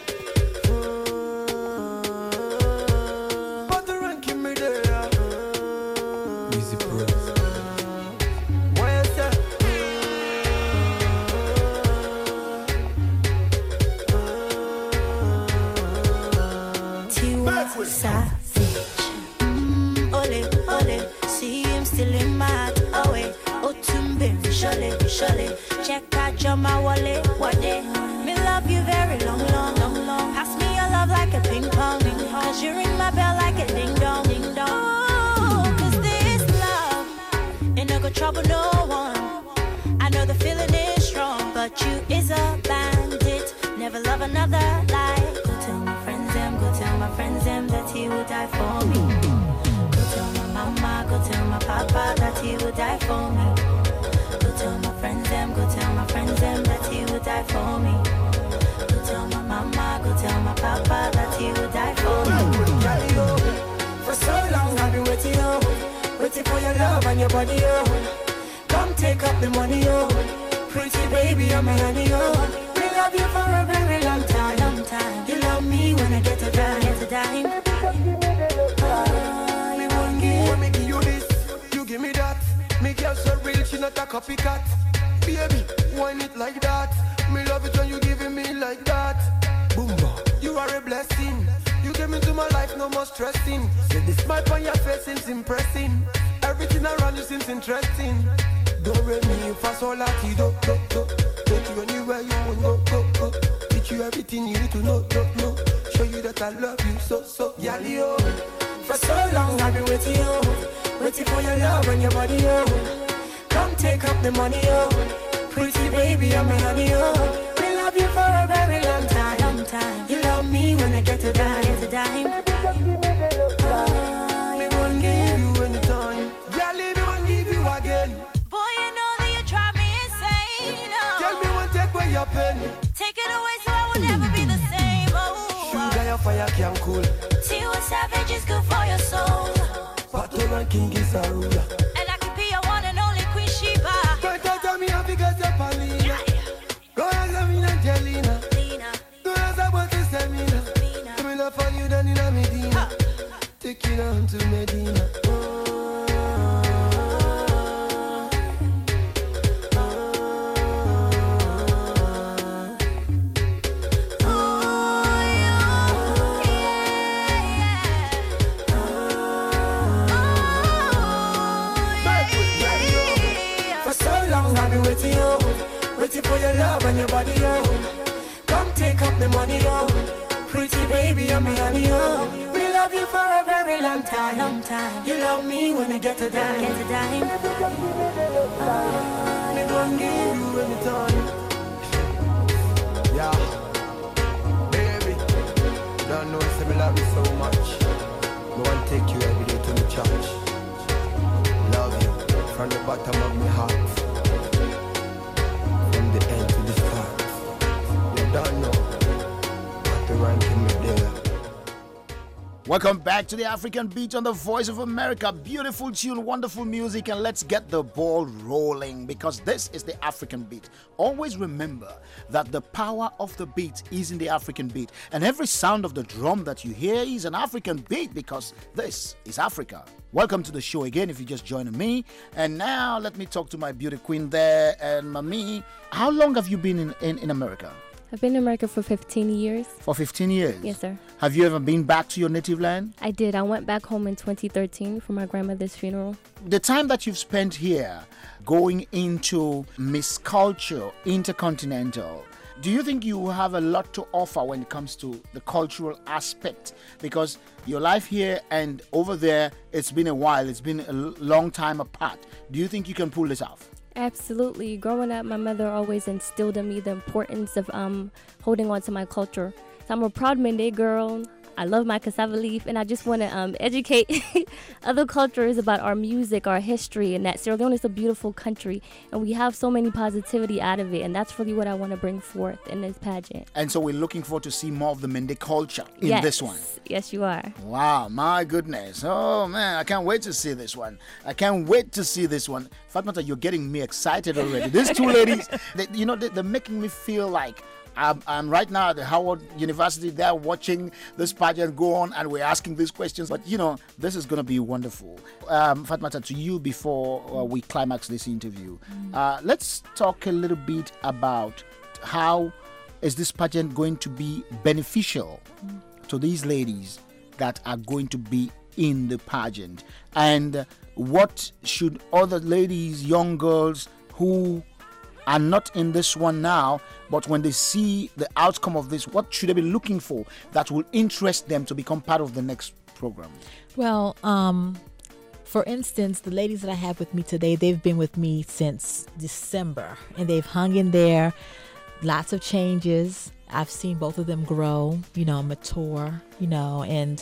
Savage. Mm, ole, ole. See him still in my heart. Oh, wait. Oh, tumbe, surely, surely. Check out your my wallet. What day? Me love you very long, long, long, long. Pass me your love like a ping pong. Cause you ring my bell like a ding dong, ding dong. Oh, cause this love ain't no good trouble, no one. I know the feeling is strong, but you is a bandit. Never love another like. Go tell my friends them, go tell my friends them that he would die for me. Go tell my mama, go tell my papa that he would die for me. Go tell my friends them, go tell my friends them that he would die for me. Go tell my mama, go tell my papa that he would die for me. For so long I've been waiting, oh, waiting for your love and your body, oh. Come take up the money, oh. Pretty baby, I'm a honey, oh. We love you for a very long time, long time. You love me when I get a dime, get a dime. Oh, me won't give. When me give you this, you give me that. Me girl so real, she not a copycat. Baby, whine it like that. Me love it when you giving me like that. Boomba, you are a blessing. You came into my life, no more stressing. See the smile on your face seems impressing. Everything around you seems interesting. Do re mi fa sol la ti do do do. Take you anywhere you want go go go. Teach you everything you need to know do know. Show you that I love you so so. Yali oh. For so long I've been waiting, oh, waiting for your love and your body, oh. Come take up the money, oh. Pretty baby, I'm a honey, oh. We love you for a very long time, long time. You love me when I get to die, get to die. Oh, me won't give you any time. Girl, me won't give you again. Boy, you know that you drive me insane. Oh. Girl, me won't take away your pen. Take it away so I will never be the same. Oh, Sugar, your fire can cool. Tiwa Savage is good for your soul. Patron and King is a ruler. And I can be your one and only Queen Sheba. Go tell me how because you're Paulina. Go ask me Angelina. Go ask about the stamina. Give me love for you, then in a Medina. Take you down to Medina. Waiting for your love and your body, oh. Come take up the money, oh. Pretty baby, I'm a honey, oh. We love you for a very long time, long time. You love me when I get to die, get to die. Uh, they gon' give you any time. Yeah, baby, don't know if I love you so much. I want to take you every day to the church. Love you from the bottom of my heart. Welcome back to the African Beat on the Voice of America. Beautiful tune, wonderful music, and let's get the ball rolling because this is the African Beat. Always remember that the power of the beat is in the African Beat, and every sound of the drum that you hear is an African beat because this is Africa. Welcome to the show again if you just joined me. And now let me talk to my beauty queen there. And Mami, how long have you been in, in, in America? I've been in America for fifteen years. For fifteen years? Yes, sir. Have you ever been back to your native land? I did. I went back home in twenty thirteen for my grandmother's funeral. The time that you've spent here going into Miss Culture Intercontinental, do you think you have a lot to offer when it comes to the cultural aspect? Because your life here and over there, it's been a while. It's been a long time apart. Do you think you can pull this off? Absolutely. Growing up, my mother always instilled in me the importance of um, holding on to my culture. So I'm a proud Mende girl. I love my cassava leaf, and I just want to um, educate other cultures about our music, our history, and that Sierra Leone is a beautiful country, and we have so many positivity out of it, and that's really what I want to bring forth in this pageant. And so we're looking forward to see more of the Mende culture in yes. this one. Yes, you are. Wow, my goodness. Oh, man, I can't wait to see this one. I can't wait to see this one. Fatmata, you're getting me excited already. These two ladies, they, you know, they, they're making me feel like I'm, I'm right now at the Howard University there watching this pageant go on, and we're asking these questions. But, you know, this is going to be wonderful. Um, Fatmata, to you before uh, we climax this interview, uh, let's talk a little bit about how is this pageant going to be beneficial to these ladies that are going to be in the pageant, and what should other ladies, young girls who are not in this one now, but when they see the outcome of this, what should they be looking for that will interest them to become part of the next program? Well, um, for instance, the ladies that I have with me today, they've been with me since December, and they've hung in there. Lots of changes. I've seen both of them grow, you know, mature, you know, and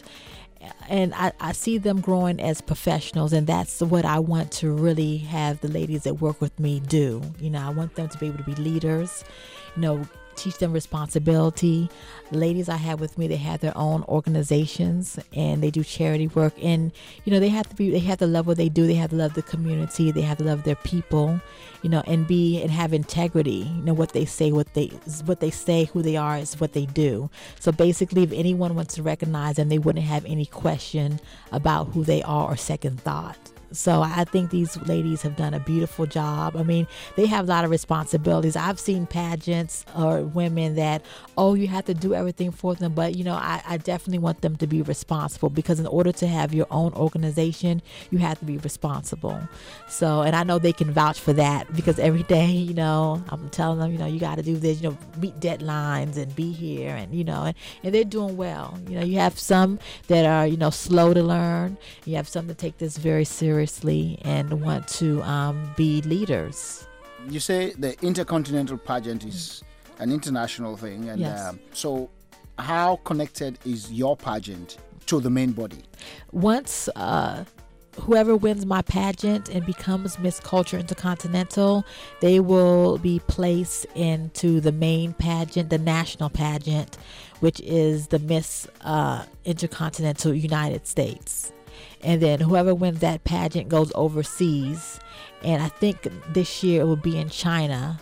and I, I see them growing as professionals, and that's what I want to really have the ladies that work with me do. You know, I want them to be able to be leaders, you know, teach them responsibility. The ladies I have with me, they have their own organizations and they do charity work, and you know, they have to be they have to love what they do. They have to love the community. They have to love their people, you know, and be and have integrity. You know, what they say, what they what they say, who they are is what they do. So basically, if anyone wants to recognize them, they wouldn't have any question about who they are or second thought. So I think these ladies have done a beautiful job. I mean, they have a lot of responsibilities. I've seen pageants or women that, oh, you have to do everything for them. But, you know, I, I definitely want them to be responsible, because in order to have your own organization, you have to be responsible. So, and I know they can vouch for that, because every day, you know, I'm telling them, you know, you got to do this, you know, meet deadlines and be here, and, you know, and, and they're doing well. You know, you have some that are, you know, slow to learn. You have some that take this very seriously and want to um, be leaders. You say the Intercontinental Pageant is an international thing, and Yes. um, so how connected is your pageant to the main body? Once uh, whoever wins my pageant and becomes Miss Culture Intercontinental, they will be placed into the main pageant, the national pageant, which is the Miss uh, Intercontinental United States. And then whoever wins that pageant goes overseas. And I think this year it will be in China.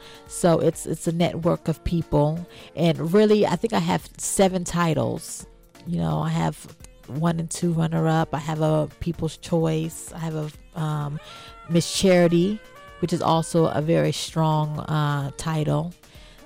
So it's it's a network of people. And really, I think I have seven titles. You know, I have one and two runner-up. I have a People's Choice. I have a um, Miss Charity, which is also a very strong uh, title.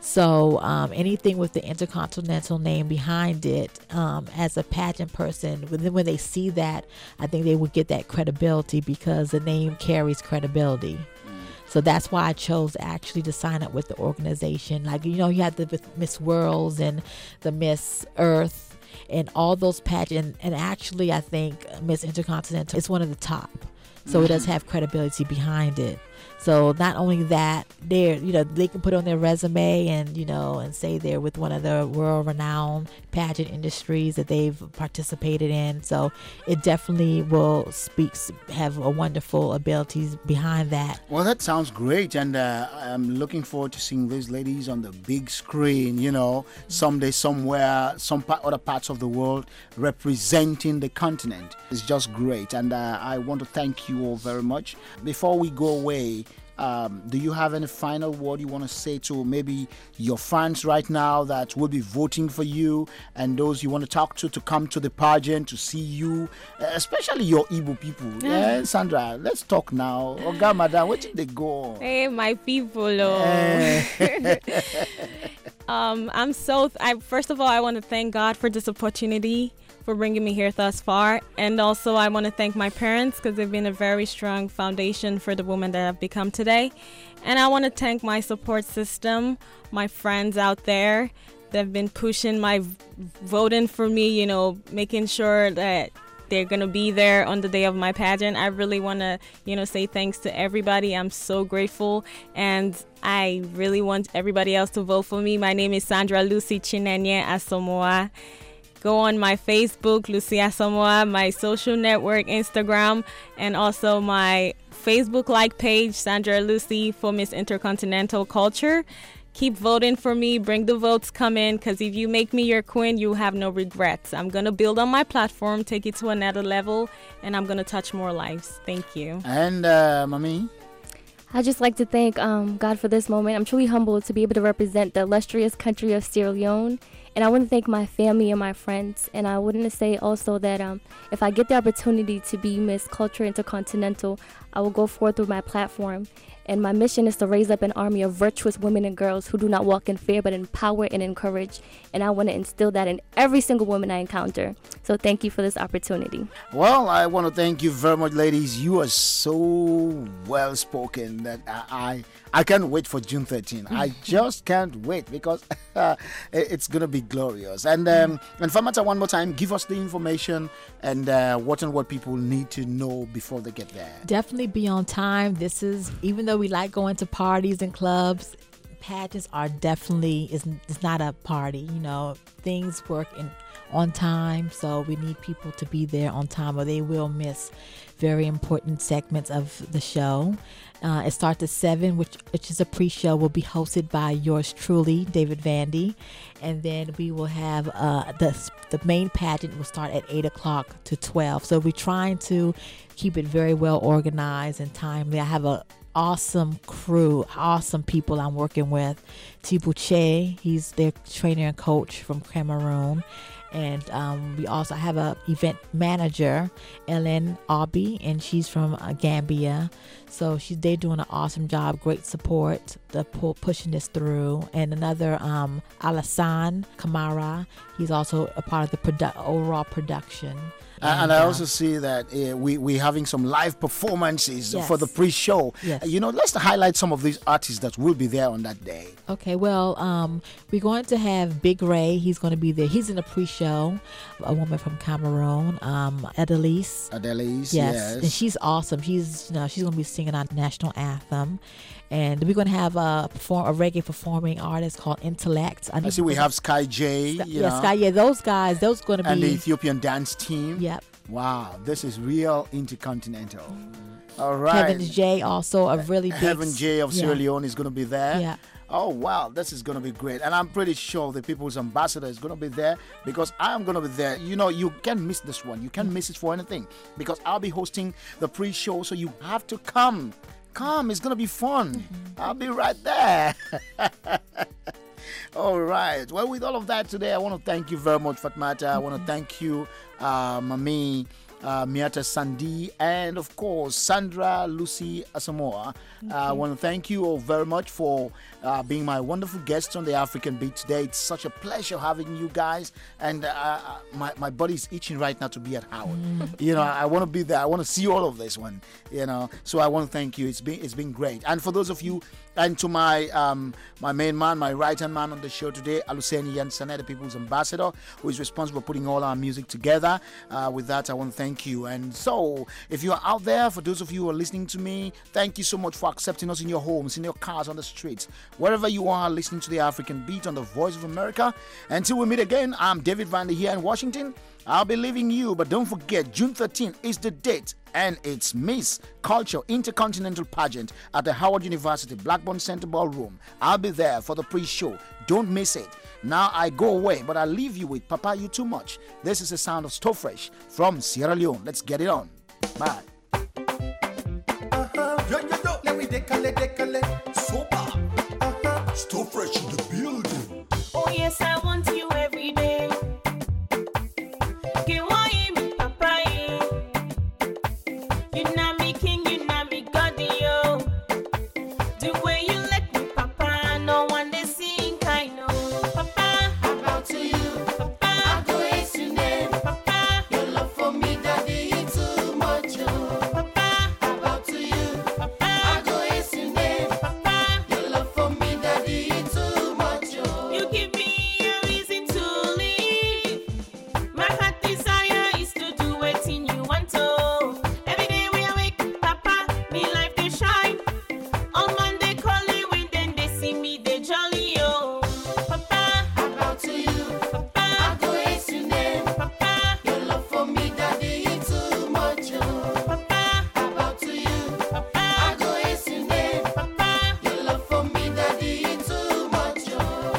So um, anything with the Intercontinental name behind it, um, as a pageant person, when, when they see that, I think they would get that credibility, because the name carries credibility. So that's why I chose actually to sign up with the organization. Like, you know, you have the Miss Worlds and the Miss Earth and all those pageants. And actually, I think Miss Intercontinental is one of the top. So it does have credibility behind it. So not only that, they're, you know, they can put on their resume and, you know, and say they're with one of the world-renowned pageant industries that they've participated in. So it definitely will speak, have a wonderful abilities behind that. Well, that sounds great, and uh, I'm looking forward to seeing these ladies on the big screen, you know, someday, somewhere, some pa- other parts of the world, representing the continent. It's just great, and uh, I want to thank you all very much. Before we go away, Um, do you have any final word you want to say to maybe your fans right now that will be voting for you, and those you want to talk to to come to the pageant to see you, especially your Igbo people? Yeah, Sandra, let's talk now. Oga Madam, where did they go? Hey, my people. Oh. um, I'm so. I first of all, I want to thank God for this opportunity, for bringing me here thus far. And also I want to thank my parents, because they've been a very strong foundation for the woman that I've become today. And I want to thank my support system, my friends out there that have been pushing my v- voting for me, you know, making sure that they're going to be there on the day of my pageant. I really want to, you know, say thanks to everybody. I'm so grateful. And I really want everybody else to vote for me. My name is Sandra Lucy Chinenye Asamoah. Go on my Facebook, Lucy Asamoah, my social network, Instagram, and also my Facebook like page, Sandra Lucy for Miss Intercontinental Culture. Keep voting for me. Bring the votes, come in, because if you make me your queen, you have no regrets. I'm going to build on my platform, take it to another level, and I'm going to touch more lives. Thank you. And, uh, Mami? I'd just like to thank um, God for this moment. I'm truly humbled to be able to represent the illustrious country of Sierra Leone. And I want to thank my family and my friends. And I want to say also that um, if I get the opportunity to be Miss Culture Intercontinental, I will go forth with my platform. And my mission is to raise up an army of virtuous women and girls who do not walk in fear, but empower and encourage. And I want to instill that in every single woman I encounter. So thank you for this opportunity. Well, I want to thank you very much, ladies. You are so well spoken that I I, I can't wait for June thirteenth. I just can't wait, because uh, it's going to be glorious. And um, and Famata, one more time, give us the information and uh, what and what people need to know before they get there. Definitely be on time. This is, even though we like going to parties and clubs, pageants are definitely, is it's not a party. You know, things work in on time, so we need people to be there on time, or they will miss very important segments of the show. Uh, it starts at seven, which which is a pre-show, will be hosted by yours truly, David Vandy, and then we will have uh, the the main pageant will start at eight o'clock to twelve. So we're trying to keep it very well organized and timely. I have a awesome crew, awesome people I'm working with. Tibu Che, he's their trainer and coach from Cameroon. And um, we also have a event manager, Ellen Obi, and she's from uh, Gambia. So she, they're doing an awesome job, great support, the pull, pushing this through. And another, um, Alassane Kamara, he's also a part of the produ- overall production. And, and I also see that uh, we, we're having some live performances Yes. for the pre-show. Yes. Uh, you know, let's highlight some of these artists that will be there on that day. Okay, well, um, we're going to have Big Ray. He's going to be there. He's in the pre-show. A woman from Cameroon, um, Adelise. Adelise, yes. yes. And she's awesome. She's, you know, she's going to be singing our national anthem. And we're going to have a, perform, a reggae performing artist called Intellect. I see we have Sky J. Sky, you yeah, know, Sky. Yeah, those guys. Those going to be and the Ethiopian dance team. Yep. Wow, this is real intercontinental. All right. Kevin J. Also a really big. Heaven J of yeah. Sierra Leone is going to be there. Yeah. Oh, wow, this is going to be great. And I'm pretty sure the People's Ambassador is going to be there because I'm going to be there. You know, you can't miss this one. You can't miss it for anything because I'll be hosting the pre-show, so you have to come. Come, it's going to be fun. Mm-hmm. I'll be right there. All right. Well, with all of that today, I want to thank you very much, Fatmata. I want to thank you, uh, Mami, uh, Miata Sandi, and of course, Sandra Lucy Asamoah. Uh, I want to thank you all very much for uh, being my wonderful guests on the African Beat today. It's such a pleasure having you guys, and uh, my, my body's itching right now to be at Howard. Mm. You know, I want to be there. I want to see all of this one, you know, so I want to thank you. It's been, it's been great. And for those of you, and to my um, my main man, my right-hand man on the show today, Aluseni Yansane, the People's Ambassador, who is responsible for putting all our music together. Uh, with that, I want to thank you. And so, if you are out there, for those of you who are listening to me, thank you so much for accepting us in your homes, in your cars, on the streets, wherever you are listening to the African Beat on the Voice of America. Until we meet again, I'm David Vander here in Washington. I'll be leaving you, but don't forget, June thirteenth is the date, and it's Miss Culture Intercontinental Pageant at the Howard University Blackburn Center Ballroom. I'll be there for the pre-show. Don't miss it. Now I go away, but I leave you with Papa You Too Much. This is the sound of Sto Fresh from Sierra Leone. Let's get it on. Bye. Uh-huh. Yo, yo, yo. Let me decale, decale. Super. Uh-huh. Sto Fresh in the building. Oh yes, I want you every day. Que why me papa eh? You know me king, you know me god yo. The way you let me papa, no one they sing I know. Papa, how about to you? Papa, I go ace your name. Papa, your love for me, daddy, it's too much. Oh. Papa, how about to you? Papa, I go ace your name. Papa, your love for me, daddy, it's too much. Oh. you give me a reason to live. My heart desire is to do anything you want to. Every day we awake, Papa, me life they shine. On Monday calling when then they see me they jolly yo. Papa, how about to you? Papa, I go ace your name. Papa, your love for me, daddy, it's too much. Oh. Papa, how about to you? Papa, I go ace your name. Papa, your love for me, daddy, it's too much. Oh.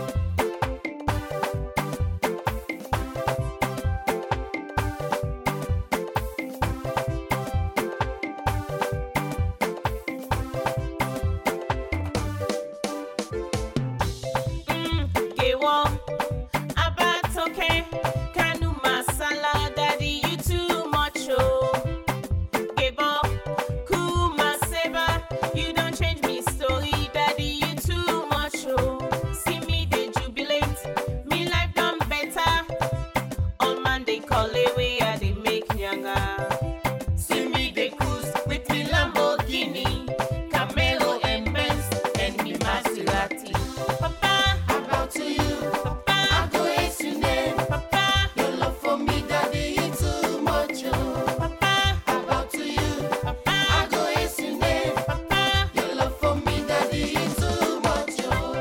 mm, que wo, about okay. Kanu masala, daddy, you too much oh. Gebo, kuma seba, you don't change me story, daddy, you too much oh. See me they jubilate, me life done better. On Monday call away, I they make nyanga. See me they cruise with me Lamborghini, Camaro and Benz, and me Maserati. Papa, How about to you? Papa, I go ace your name. Papa, Your love for me, daddy, it's too much. Oh. Papa, How about to you? I Papa, go ace your name. Papa. Your love for me, daddy, it's too much. Oh.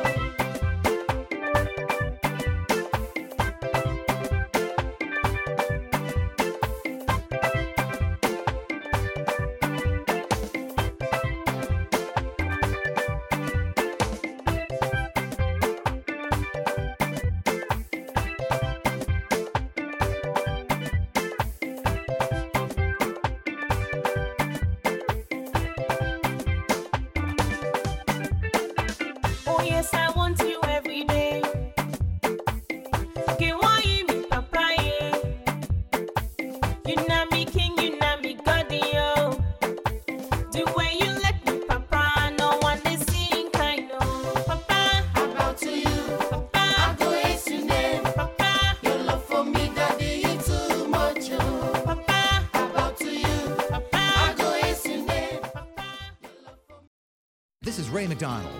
Oh yes, I want you every day. Que why me papa? Ray McDonald.